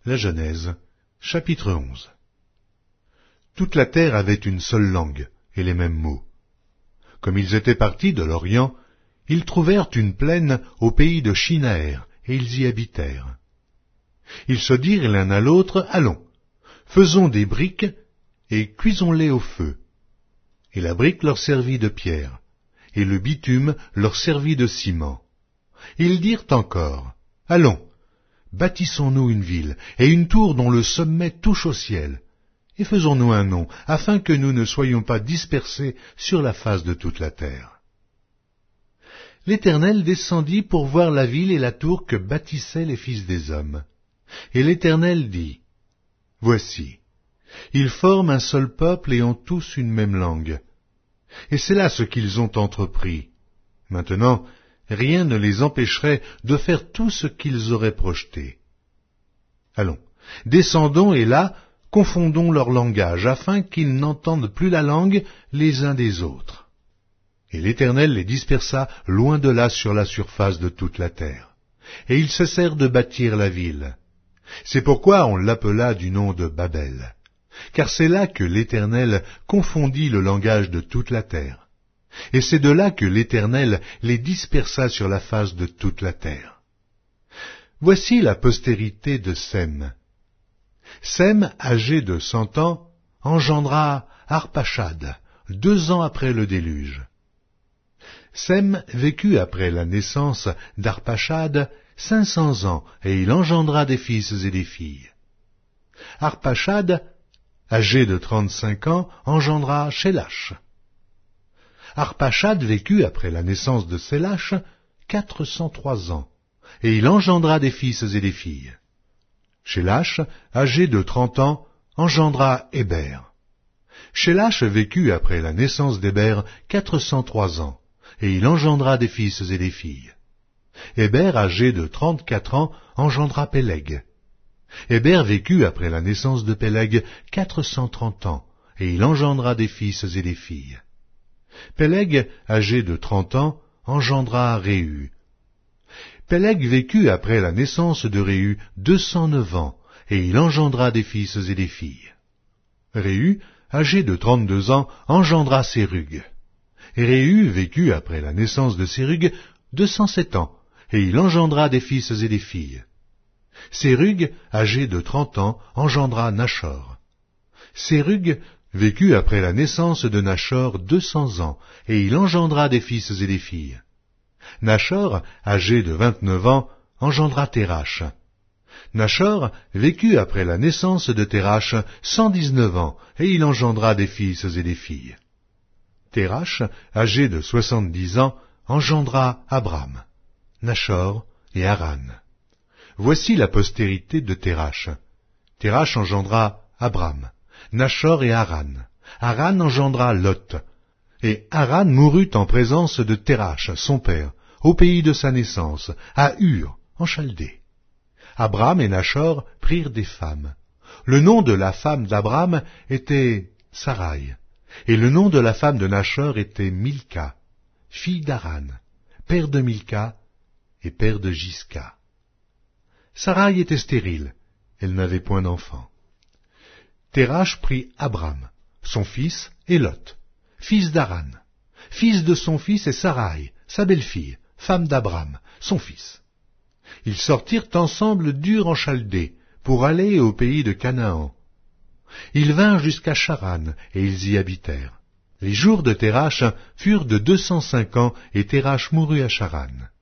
La Genèse, chapitre 11. Toute la terre avait une seule langue et les mêmes mots. Comme ils étaient partis de l'Orient, ils trouvèrent une plaine au pays de Shinaër, et ils y habitèrent. Ils se dirent l'un à l'autre, allons, faisons des briques et cuisons-les au feu. Et la brique leur servit de pierre, et le bitume leur servit de ciment. Ils dirent encore, allons, bâtissons-nous une ville, et une tour dont le sommet touche au ciel, et faisons-nous un nom, afin que nous ne soyons pas dispersés sur la face de toute la terre. L'Éternel descendit pour voir la ville et la tour que bâtissaient les fils des hommes. Et l'Éternel dit, voici, ils forment un seul peuple et ont tous une même langue. Et c'est là ce qu'ils ont entrepris. Maintenant, rien ne les empêcherait de faire tout ce qu'ils auraient projeté. Allons, descendons et là, confondons leur langage, afin qu'ils n'entendent plus la langue les uns des autres. Et l'Éternel les dispersa loin de là sur la surface de toute la terre. Et ils cessèrent de bâtir la ville. C'est pourquoi on l'appela du nom de Babel, car c'est là que l'Éternel confondit le langage de toute la terre. Et c'est de là que l'Éternel les dispersa sur la face de toute la terre. Voici la postérité de Sem. Sem, âgé de 100 ans, engendra Arpachad, 2 ans après le déluge. Sem vécut après la naissance d'Arpachad 500 ans, et il engendra des fils et des filles. Arpachad, âgé de 35 ans, engendra Shélach. Arpachad vécut après la naissance de Shélach 403 ans, et il engendra des fils et des filles. Shélach, âgé de 30 ans, engendra Héber. Shélach vécut après la naissance d'Héber 403 ans, et il engendra des fils et des filles. Héber, âgé de 34 ans, engendra Péleg. Héber vécut après la naissance de Péleg 430 ans, et il engendra des fils et des filles. Péleg, âgé de 30 ans, engendra Réu. Péleg vécut après la naissance de Réu 209 ans, et il engendra des fils et des filles. Réu, âgé de 32 ans, engendra Sérug. Et Réu vécut après la naissance de Sérug 207 ans, et il engendra des fils et des filles. Sérug, âgé de 30 ans, engendra Nachor. Sérug vécut après la naissance de Nachor 200 ans, et il engendra des fils et des filles. Nachor, âgé de 29 ans, engendra Térach. Nachor vécut après la naissance de Térach 119 ans, et il engendra des fils et des filles. Térach, âgé de 70 ans, engendra Abram, Nachor et Haran. Voici la postérité de Térach. Térach engendra Abram, Nachor et Haran. Haran engendra Lot. Et Haran mourut en présence de Térach, son père, au pays de sa naissance, à Ur, en Chaldée. Abram et Nachor prirent des femmes. Le nom de la femme d'Abram était Sarai, et le nom de la femme de Nachor était Milka, fille d'Haran, père de Milka et père de Jisca. Sarai était stérile, elle n'avait point d'enfant. Térach prit Abram, son fils, et Lot, fils d'Haran, fils de son fils et Sarai, sa belle-fille, femme d'Abram, son fils. Ils sortirent ensemble d'Ur en Chaldée, pour aller au pays de Canaan. Ils vinrent jusqu'à Charan, et ils y habitèrent. Les jours de Térach furent de 205 ans, et Térach mourut à Charan.